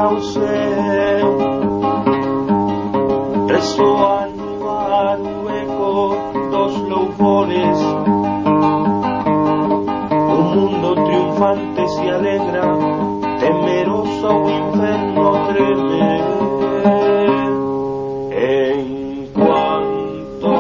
ao céu, ressoa no ar o eco dos louvores. O mundo triunfante se alegra, temeroso ao inferno treme. Enquanto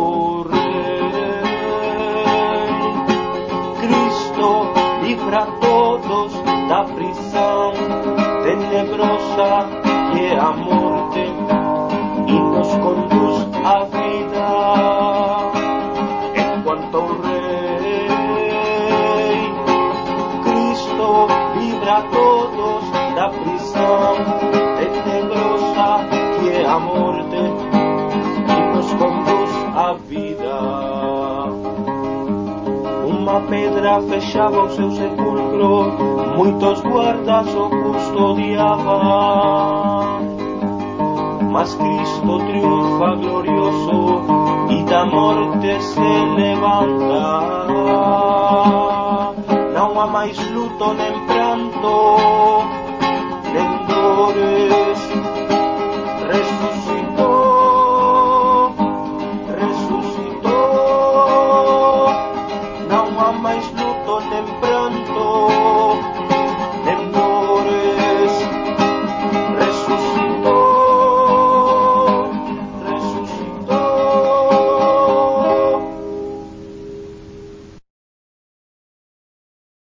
Cristo livra a todos da prisão tenebrosa que é a morte e nos conduz à vida. Enquanto o Rei Cristo livra a todos da prisão tenebrosa que é a morte e nos conduz à vida. Uma pedra fechava o seu sepulcro, muitos guardas o custodiavam, mas Cristo triunfa glorioso e da morte se levanta.